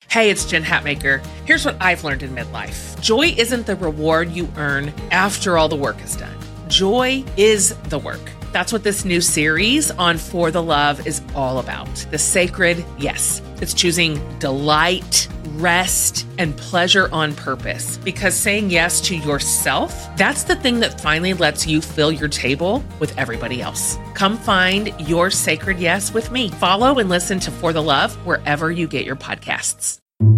Hey, it's Jen Hatmaker. Here's what I've learned in midlife. Joy isn't the reward you earn after all the work is done. Joy is the work. That's what this new series on For the Love is all about. The sacred yes. It's choosing delight, rest, and pleasure on purpose. Because saying yes to yourself, that's the thing that finally lets you fill your table with everybody else. Come find your sacred yes with me. Follow and listen to For the Love wherever you get your podcasts.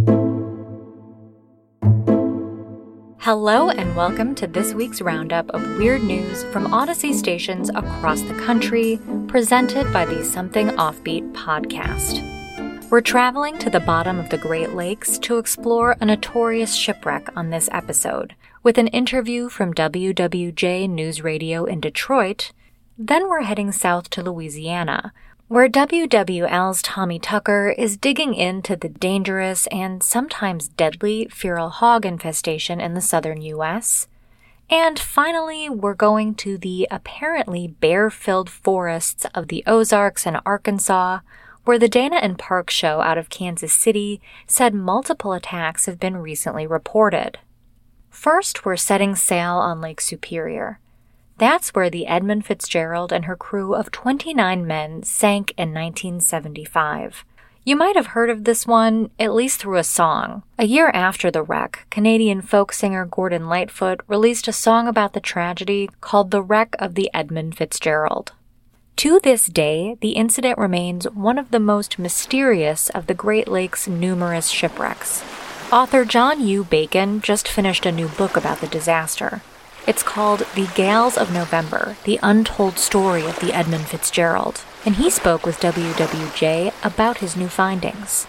Hello and welcome to this week's roundup of weird news from Odyssey stations across the country, presented by the Something Offbeat podcast. We're traveling to the bottom of the Great Lakes to explore a notorious shipwreck on this episode, with an interview from WWJ News Radio in Detroit. Then we're heading south to Louisiana, where WWL's Tommy Tucker is digging into the dangerous and sometimes deadly feral hog infestation in the southern U.S. And finally, we're going to the apparently bear-filled forests of the Ozarks and Arkansas, where the Dana and Park show out of Kansas City said multiple attacks have been recently reported. First, we're setting sail on Lake Superior. That's where the Edmund Fitzgerald and her crew of 29 men sank in 1975. You might have heard of this one, at least through a song. A year after the wreck, Canadian folk singer Gordon Lightfoot released a song about the tragedy called The Wreck of the Edmund Fitzgerald. To this day, the incident remains one of the most mysterious of the Great Lakes' numerous shipwrecks. Author John U. Bacon just finished a new book about the disaster. It's called The Gales of November, The Untold Story of the Edmund Fitzgerald, and he spoke with WWJ about his new findings.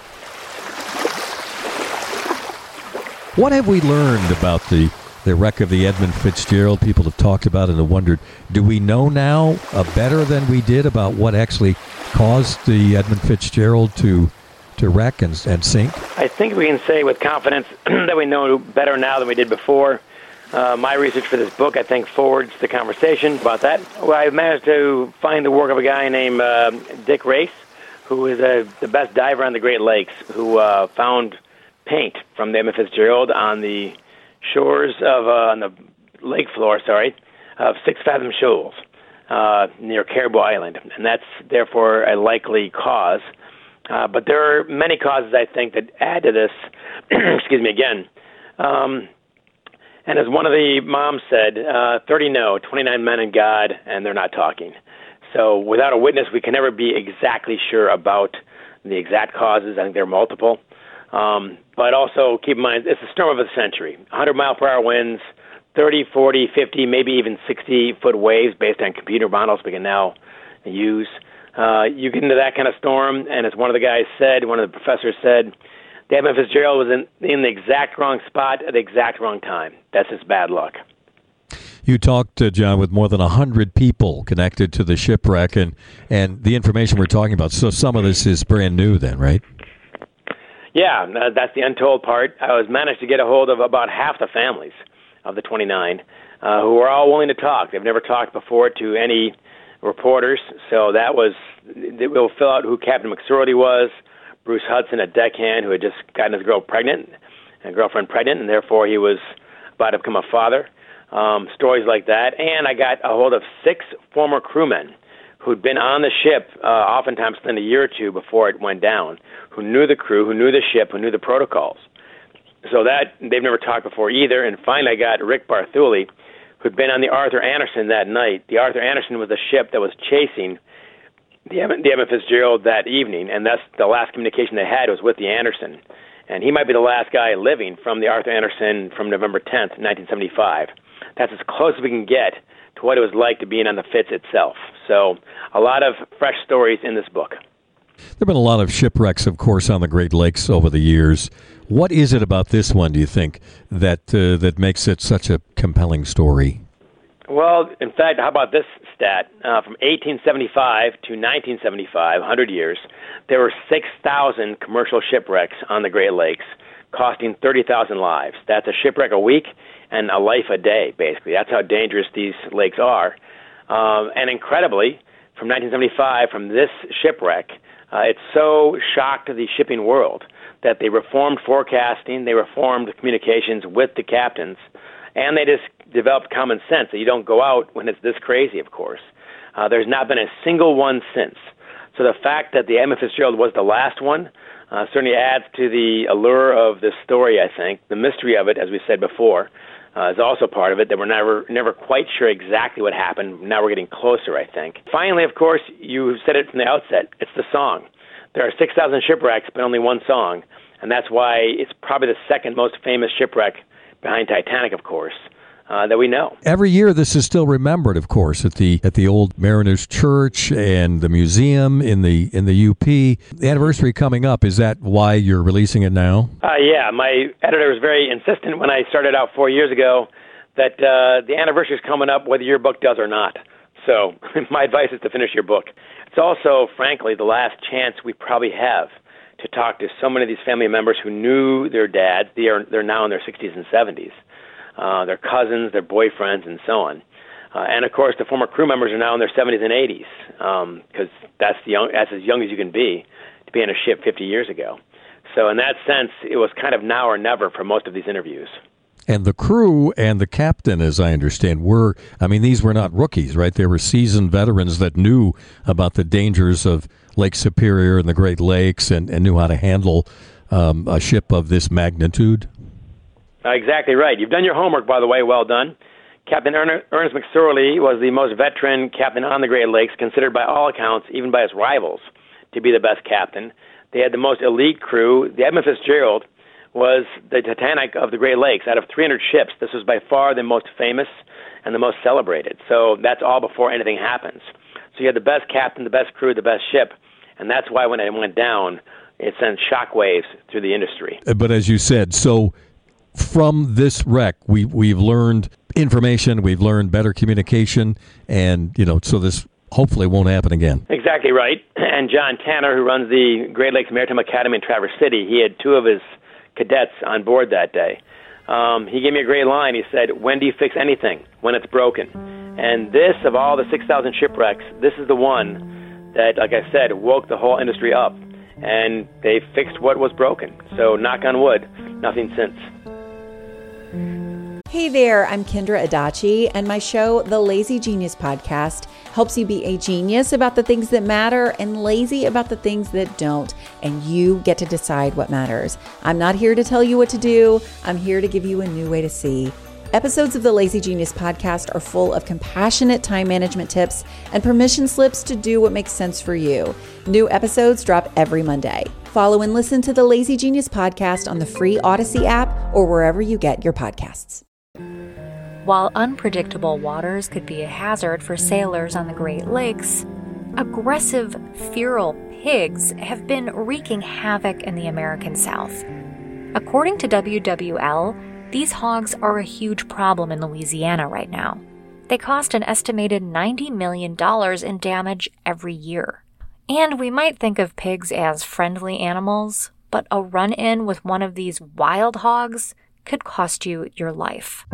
What have we learned about the wreck of the Edmund Fitzgerald? People have talked about it and wondered, do we know now better than we did about what actually caused the Edmund Fitzgerald to wreck and sink? I think we can say with confidence that we know better now than we did before. My research for this book, I think, forwards the conversation about that. Well, I managed to find the work of a guy named Dick Race, who is the best diver on the Great Lakes, who found paint from the Edmund Fitzgerald on the shores of, on the lake floor, of Six Fathom Shoals near Caribou Island. And that's, therefore, a likely cause. But there are many causes, I think, that add to this. Excuse me again. And as one of the moms said, 30 no, 29 men and God, and they're not talking. So without a witness, we can never be exactly sure about the exact causes. I think there are multiple. But also keep in mind, it's the storm of the century. 100-mile-per-hour winds, 30, 40, 50, maybe even 60-foot waves based on computer models we can now use. You get into that kind of storm, and as one of the guys said, one of the professors said, the Edmund Fitzgerald was in the exact wrong spot at the exact wrong time. That's just bad luck. You talked, John, with more than 100 people connected to the shipwreck and the information we're talking about. So some of this is brand new then, right? Yeah, that's the untold part. I managed to get a hold of about half the families of the 29 who were all willing to talk. They've never talked before to any reporters. So we'll fill out who Captain McSorley was, Bruce Hudson, a deckhand who had just gotten his girlfriend pregnant, and therefore he was about to become a father. Stories like that. And I got a hold of 6 former crewmen who'd been on the ship, oftentimes within a year or two before it went down, who knew the crew, who knew the ship, who knew the protocols. So that they've never talked before either. And finally I got Rick Barthuli, who'd been on the Arthur Anderson that night. The Arthur Anderson was the ship that was chasing the Edmund Fitzgerald that evening, and that's the last communication they had was with the Anderson. And he might be the last guy living from the Arthur Anderson from November 10th, 1975. That's as close as we can get to what it was like to being on the Fitz itself. So a lot of fresh stories in this book. There have been a lot of shipwrecks, of course, on the Great Lakes over the years. What is it about this one, do you think, that makes it such a compelling story? Well, in fact, how about this stat? From 1875 to 1975, 100 years, there were 6,000 commercial shipwrecks on the Great Lakes, costing 30,000 lives. That's a shipwreck a week and a life a day, basically. That's how dangerous these lakes are. And incredibly, from 1975, from this shipwreck, It so shocked the shipping world that they reformed forecasting, they reformed communications with the captains, and they just developed common sense that you don't go out when it's this crazy, of course. There's not been a single one since. So the fact that the Edmund Fitzgerald was the last one certainly adds to the allure of this story, I think. The mystery of it, as we said before, is also part of it, that we're never quite sure exactly what happened. Now we're getting closer, I think. Finally, of course, you said it from the outset, it's the song. There are 6,000 shipwrecks, but only one song, and that's why it's probably the second most famous shipwreck behind Titanic, of course, that we know. Every year, this is still remembered, of course, at the old Mariners Church and the museum in the UP. The anniversary coming up, is that why you're releasing it now? Yeah, my editor was very insistent when I started out 4 years ago that the anniversary is coming up whether your book does or not. So my advice is to finish your book. It's also, frankly, the last chance we probably have to talk to so many of these family members who knew their dads. They're now in their 60s and 70s. Their cousins, their boyfriends, and so on. And, of course, the former crew members are now in their 70s and 80s because that's as young as you can be to be on a ship 50 years ago. So in that sense, it was kind of now or never for most of these interviews. And the crew and the captain, as I understand, these were not rookies, right? They were seasoned veterans that knew about the dangers of Lake Superior and the Great Lakes and knew how to handle a ship of this magnitude. Exactly right. You've done your homework, by the way. Well done. Captain Ernest McSorley was the most veteran captain on the Great Lakes, considered by all accounts, even by his rivals, to be the best captain. They had the most elite crew. The Edmund Fitzgerald was the Titanic of the Great Lakes. Out of 300 ships, this was by far the most famous and the most celebrated. So that's all before anything happens. So you had the best captain, the best crew, the best ship, and that's why when it went down, it sent shockwaves through the industry. But as you said, so from this wreck, we've learned information, we've learned better communication, and so this hopefully won't happen again. Exactly right. And John Tanner, who runs the Great Lakes Maritime Academy in Traverse City, he had two of his cadets on board that day. He gave me a great line. He said, "When do you fix anything? When it's broken." And this, of all the 6,000 shipwrecks, this is the one that, like I said, woke the whole industry up. And they fixed what was broken. So knock on wood, nothing since. Hey there, I'm Kendra Adachi, and my show, The Lazy Genius Podcast, helps you be a genius about the things that matter and lazy about the things that don't, and you get to decide what matters. I'm not here to tell you what to do. I'm here to give you a new way to see. Episodes of the Lazy Genius Podcast are full of compassionate time management tips and permission slips to do what makes sense for you. New episodes drop every Monday. Follow and listen to the Lazy Genius Podcast on the free Odyssey app or wherever you get your podcasts. While unpredictable waters could be a hazard for sailors on the Great Lakes, aggressive feral pigs have been wreaking havoc in the American South. According to WWL, these hogs are a huge problem in Louisiana right now. They cost an estimated $90 million in damage every year. And we might think of pigs as friendly animals, but a run-in with one of these wild hogs could cost you your life.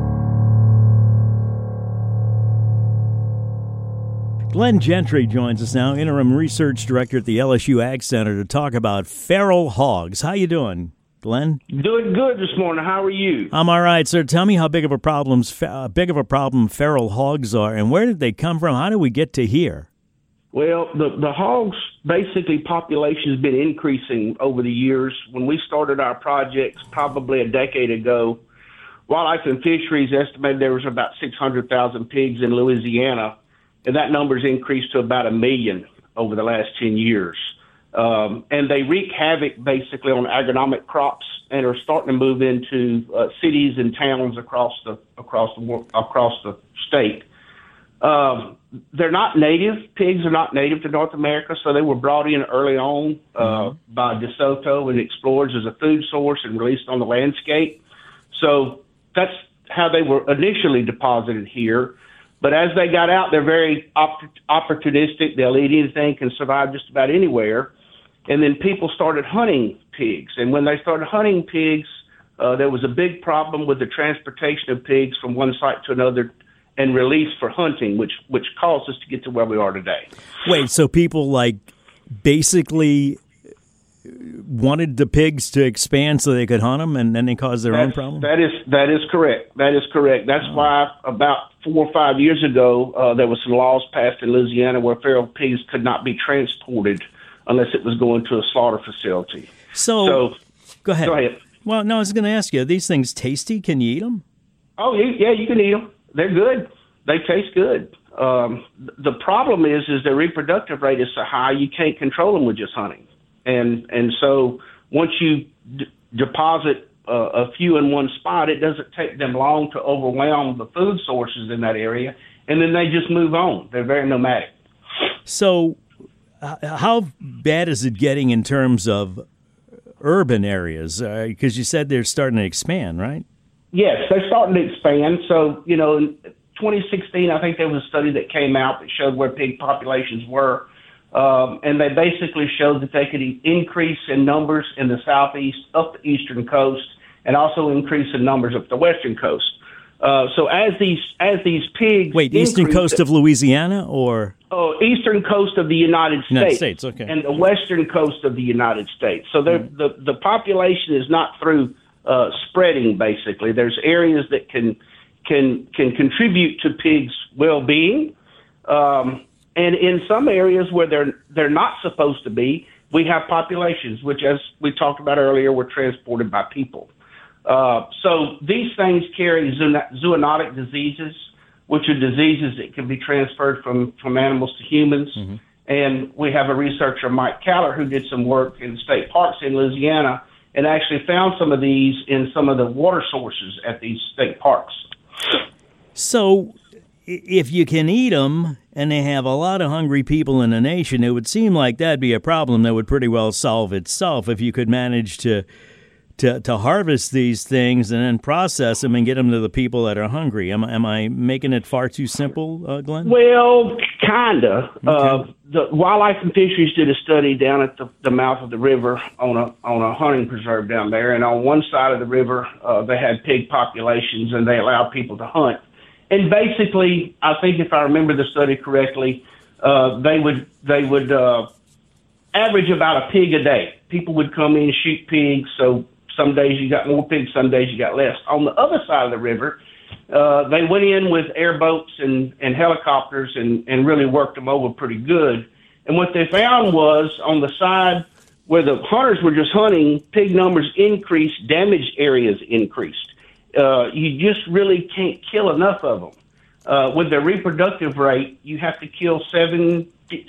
Glenn Gentry joins us now, interim research director at the LSU Ag Center, to talk about feral hogs. How you doing, Glenn? Doing good this morning. How are you? I'm all right, sir. Tell me how big of a problem feral hogs are, and where did they come from? How did we get to here? Well, the hogs, basically, population has been increasing over the years. When we started our projects probably a decade ago, Wildlife and Fisheries estimated there was about 600,000 pigs in Louisiana, and that number's increased to about 1 million over the last 10 years. And they wreak havoc, basically, on agronomic crops and are starting to move into cities and towns across the state. They're not native. Pigs are not native to North America, so they were brought in early on by DeSoto and explorers as a food source and released on the landscape. So that's how they were initially deposited here. But as they got out, they're very opportunistic. They'll eat anything, can survive just about anywhere. And then people started hunting pigs. And when they started hunting pigs, there was a big problem with the transportation of pigs from one site to another and release for hunting, which caused us to get to where we are today. Wait, so people like basically wanted the pigs to expand so they could hunt them, and then they caused their own problem? That is correct. That is correct. That's why about 4 or 5 years ago, there was some laws passed in Louisiana where feral pigs could not be transported unless it was going to a slaughter facility. So go ahead. Go ahead. Well, no, I was going to ask you, are these things tasty? Can you eat them? Oh, yeah, you can eat them. They're good. They taste good. The problem is their reproductive rate is so high you can't control them with just hunting. And so once you deposit a few in one spot, it doesn't take them long to overwhelm the food sources in that area, and then they just move on. They're very nomadic. So how bad is it getting in terms of urban areas? Because you said they're starting to expand, right? Yes, they're starting to expand. So, in 2016, I think there was a study that came out that showed where pig populations were. And they basically showed that they could increase in numbers in the southeast, up the eastern coast, and also increase in numbers up the western coast. So as these pigs... Wait, eastern coast of Louisiana or... Oh, eastern coast of the United States. United States, okay. And the western coast of the United States. So the population is not through spreading, basically. There's areas that can contribute to pigs' well-being. And in some areas where they're not supposed to be, we have populations, which, as we talked about earlier, were transported by people. So these things carry zoonotic diseases, which are diseases that can be transferred from animals to humans. Mm-hmm. And we have a researcher, Mike Caller, who did some work in state parks in Louisiana and actually found some of these in some of the water sources at these state parks. So if you can eat them and they have a lot of hungry people in the nation, it would seem like that'd be a problem that would pretty well solve itself if you could manage to harvest these things and then process them and get them to the people that are hungry. Am I making it far too simple, Glenn? Well, kinda. Okay. The Wildlife and Fisheries did a study down at the mouth of the river on a hunting preserve down there, and on one side of the river they had pig populations and they allowed people to hunt. And basically, I think if I remember the study correctly, they would average about a pig a day. People would come in and shoot pigs, so some days you got more pigs, some days you got less. On the other side of the river, they went in with airboats and helicopters and really worked them over pretty good. And what they found was on the side where the hunters were just hunting, pig numbers increased, damaged areas increased. You just really can't kill enough of them. With their reproductive rate, you have to kill 70 to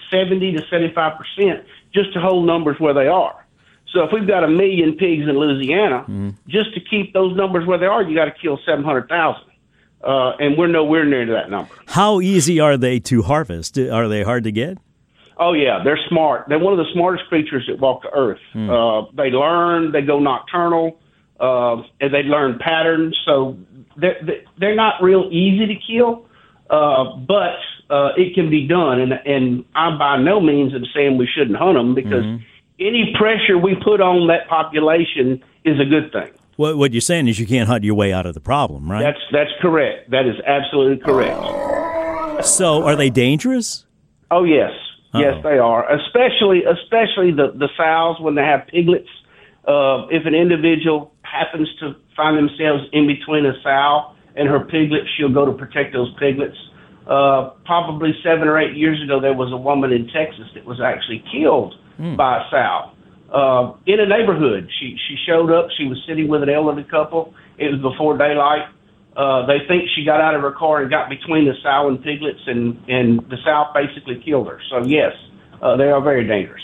75% just to hold numbers where they are. So if we've got 1 million pigs in Louisiana, just to keep those numbers where they are, you got to kill 700,000. And we're nowhere near to that number. How easy are they to harvest? Are they hard to get? Oh, yeah, they're smart. They're one of the smartest creatures that walk the earth. They learn, they go nocturnal, and they learn patterns. So they're not real easy to kill, but it can be done. And I by no means am saying we shouldn't hunt them, because any pressure we put on that population is a good thing. What you're saying is you can't hunt your way out of the problem, right? That's correct. That is absolutely correct. So are they dangerous? Oh, yes. Uh-oh. Yes, they are. Especially the sows when they have piglets. If an individual happens to find themselves in between a sow and her piglets, she'll go to protect those piglets. Probably 7 or 8 years ago, there was a woman in Texas that was actually killed by a sow in a neighborhood. She showed up. She was sitting with an elderly couple. It was before daylight. They think she got out of her car and got between the sow and piglets, and the sow basically killed her. So, yes, they are very dangerous.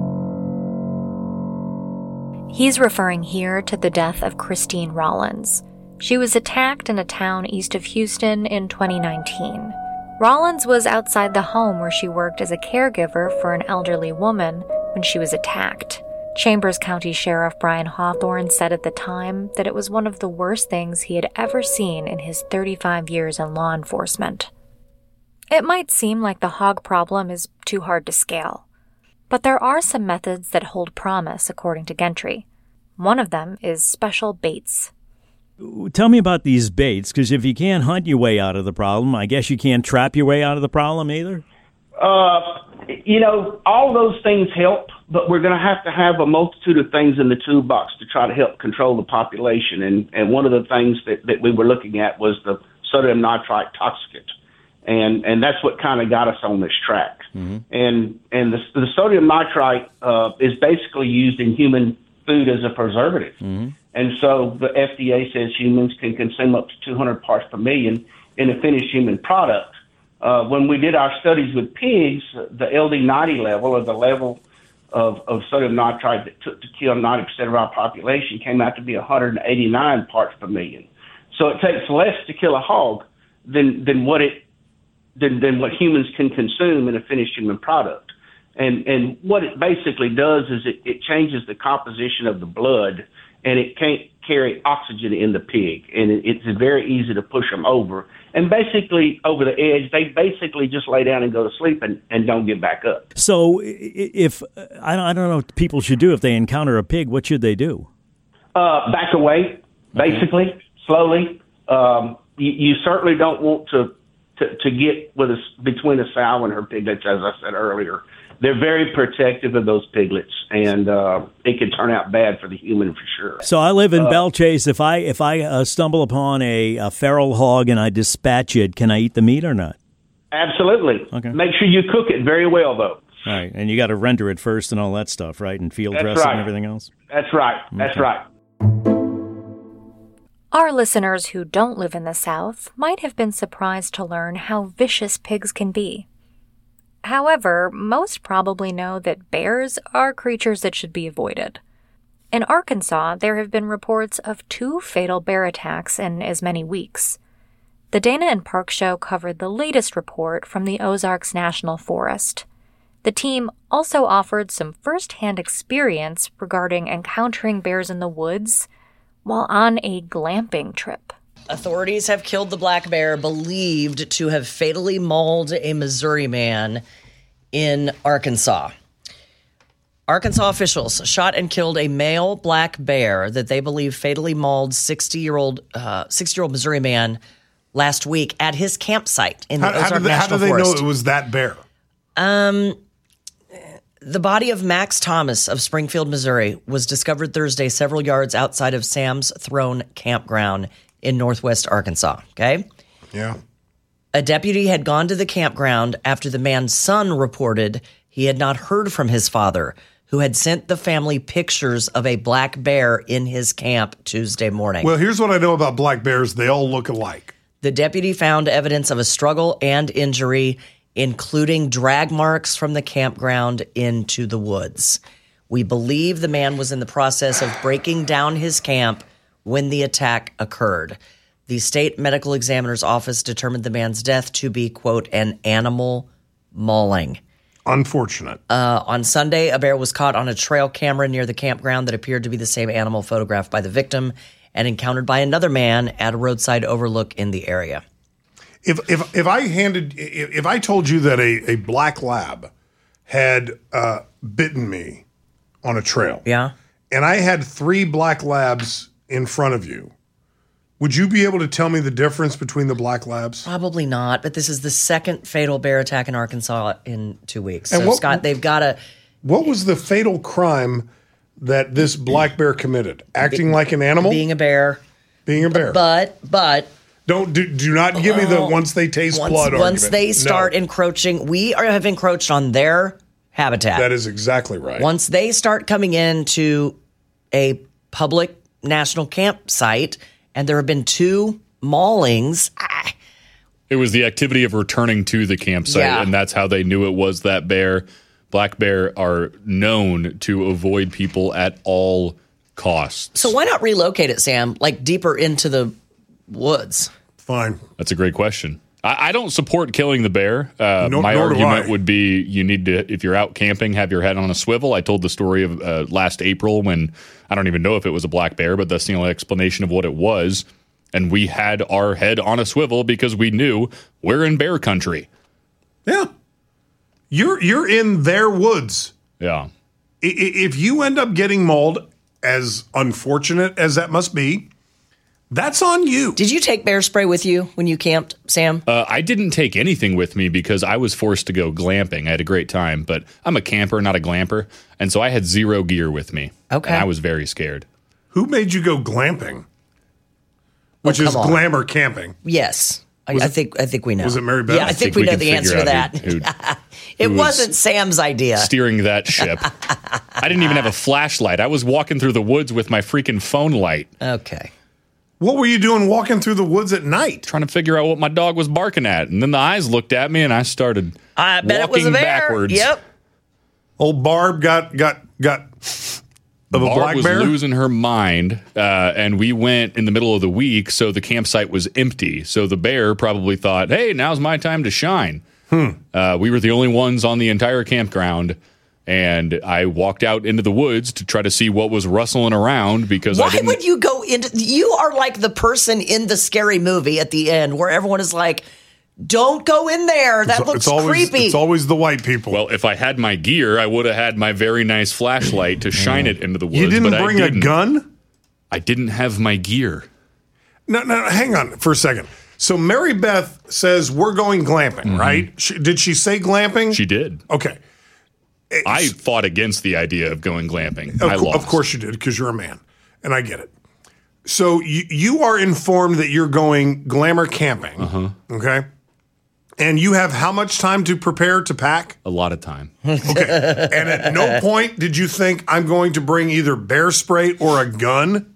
He's referring here to the death of Christine Rollins. She was attacked in a town east of Houston in 2019. Rollins was outside the home where she worked as a caregiver for an elderly woman when she was attacked. Chambers County Sheriff Brian Hawthorne said at the time that it was one of the worst things he had ever seen in his 35 years in law enforcement. It might seem like the hog problem is too hard to scale, but there are some methods that hold promise, according to Gentry. One of them is special baits. Tell me about these baits, because if you can't hunt your way out of the problem, I guess you can't trap your way out of the problem either? All those things help, but we're going to have a multitude of things in the toolbox to try to help control the population. And one of the things that we were looking at was the sodium nitrite toxicant. And that's what kind of got us on this track. Mm-hmm. And the sodium nitrite is basically used in human food as a preservative. Mm-hmm. And so the FDA says humans can consume up to 200 parts per million in a finished human product. When we did our studies with pigs, the LD90 level, or the level of sodium nitrite that took to kill 90% of our population, came out to be 189 parts per million. So it takes less to kill a hog than what humans can consume in a finished human product. And what it basically does is it changes the composition of the blood, and it can't carry oxygen in the pig, and it's very easy to push them over. And basically, over the edge, they basically just lay down and go to sleep and don't get back up. So if I don't know what people should do if they encounter a pig, what should they do? Back away, basically, slowly. You certainly don't want to get between a sow and her piglets, as I said earlier. They're very protective of those piglets, and it can turn out bad for the human for sure. So I live in Belle Chase. If I stumble upon a feral hog and I dispatch it, can I eat the meat or not? Absolutely. Okay. Make sure you cook it very well, though. All right, and you got to render it first and all that stuff, right? And field dress it and everything else? That's right. Okay. That's right. Our listeners who don't live in the South might have been surprised to learn how vicious pigs can be. However, most probably know that bears are creatures that should be avoided. In Arkansas, there have been reports of 2 fatal bear attacks in as many weeks. The Dana and Park Show covered the latest report from the Ozarks National Forest. The team also offered some first-hand experience regarding encountering bears in the woods while on a glamping trip. Authorities have killed the black bear believed to have fatally mauled a Missouri man in Arkansas. Arkansas officials shot and killed a male black bear that they believe fatally mauled 60-year-old Missouri man last week at his campsite in the Ozark National Forest. How do they know it was that bear? The body of Max Thomas of Springfield, Missouri, was discovered Thursday several yards outside of Sam's Throne Campground in northwest Arkansas, okay? Yeah. A deputy had gone to the campground after the man's son reported he had not heard from his father, who had sent the family pictures of a black bear in his camp Tuesday morning. Well, here's what I know about black bears. They all look alike. The deputy found evidence of a struggle and injury, including drag marks from the campground into the woods. We believe the man was in the process of breaking down his camp when the attack occurred. The state medical examiner's office determined the man's death to be, quote, an animal mauling. Unfortunate. On Sunday, a bear was caught on a trail camera near the campground that appeared to be the same animal photographed by the victim and encountered by another man at a roadside overlook in the area. If I told you that a black lab had bitten me on a trail, yeah, and I had 3 black labs in front of you, would you be able to tell me the difference between the black labs? Probably not, but this is the second fatal bear attack in Arkansas in 2 weeks. So, Scott, they've got to... What was the fatal crime that this black bear committed? Acting like an animal? Being a bear. Being a bear. But... Do not give me the once they taste blood argument. Once they start encroaching, we have encroached on their habitat. That is exactly right. Once they start coming into a public national campsite, and there have been 2 maulings. It was the activity of returning to the campsite, and that's how they knew it was that bear. Black bear are known to avoid people at all costs. So why not relocate it, Sam, like deeper into the woods? Fine. That's a great question. I don't support killing the bear. My argument would be you need to, if you're out camping, have your head on a swivel. I told the story of last April when I don't even know if it was a black bear, but that's the only explanation of what it was. And we had our head on a swivel because we knew we're in bear country. Yeah. You're in their woods. Yeah. If you end up getting mauled, as unfortunate as that must be, That's on you. Did you take bear spray with you when you camped, Sam? I didn't take anything with me because I was forced to go glamping. I had a great time, but I'm a camper, not a glamper. And so I had zero gear with me. Okay. And I was very scared. Who made you go glamping? Which is glamour camping. Yes. I think we know. Was it Mary Beth? Yeah, I think we know the answer to that. It wasn't Sam's idea. Steering that ship. I didn't even have a flashlight. I was walking through the woods with my freaking phone light. Okay. What were you doing walking through the woods at night? Trying to figure out what my dog was barking at. And then the eyes looked at me and I started I bet walking it was a bear. backwards. Yep. Old Barb got of a black was bear? Losing her mind, and we went in the middle of the week, so the campsite was empty. So the bear probably thought, hey, now's my time to shine. We were the only ones on the entire campground, and I walked out into the woods to try to see what was rustling around because Why would you go into... You are like the person in the scary movie at the end where everyone is like, don't go in there. That looks creepy. It's always the white people. Well, if I had my gear, I would have had my very nice flashlight to shine it into the woods. You didn't but bring a gun? I didn't have my gear. No, hang on for a second. So Mary Beth says we're going glamping, right? Did she say glamping? She did. Okay. I fought against the idea of going glamping. I lost. Of course you did, because you're a man, and I get it. So you are informed that you're going glamour camping, okay? And you have how much time to prepare to pack? A lot of time. Okay. And at no point did you think I'm going to bring either bear spray or a gun?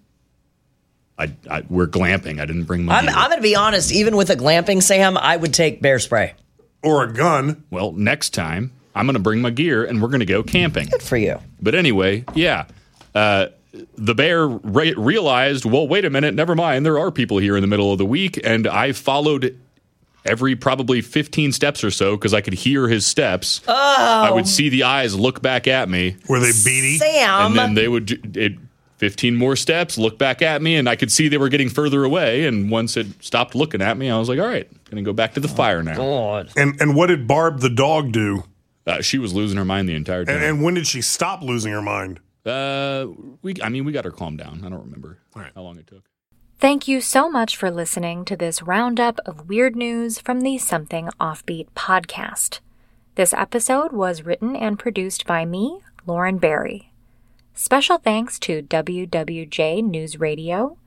We're glamping. I didn't bring my gear. I'm going to be honest. Even with a glamping, Sam, I would take bear spray. Or a gun. Well, next time, I'm going to bring my gear, and we're going to go camping. Good for you. But anyway, yeah. The bear realized, well, wait a minute, never mind. There are people here in the middle of the week, and I followed every probably 15 steps or so because I could hear his steps. Oh. I would see the eyes look back at me. Were they beady? Sam. And then they would 15 more steps, look back at me, and I could see they were getting further away. And once it stopped looking at me, I was like, all right, going to go back to the fire now. God. And what did Barb the dog do? She was losing her mind the entire time. And when did she stop losing her mind? We got her calmed down. I don't remember how long it took. Thank you so much for listening to this roundup of weird news from the Something Offbeat podcast. This episode was written and produced by me, Lauren Barry. Special thanks to WWJ News Radio,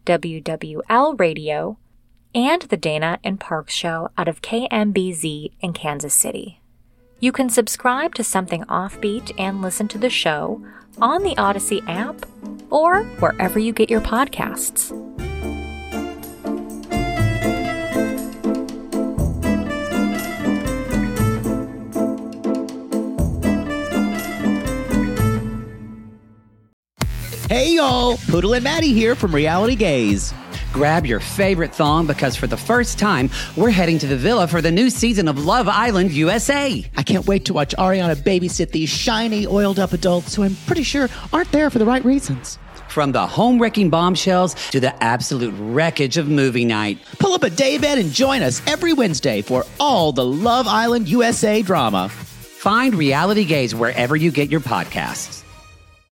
WWL Radio, and the Dana and Parks Show out of KMBZ in Kansas City. You can subscribe to Something Offbeat and listen to the show on the Odyssey app or wherever you get your podcasts. Hey y'all, Poodle and Maddie here from Reality Gaze. Grab your favorite thong because for the first time, we're heading to the villa for the new season of Love Island USA. I can't wait to watch Ariana babysit these shiny, oiled-up adults who I'm pretty sure aren't there for the right reasons. From the home-wrecking bombshells to the absolute wreckage of movie night. Pull up a daybed and join us every Wednesday for all the Love Island USA drama. Find Reality Gaze wherever you get your podcasts.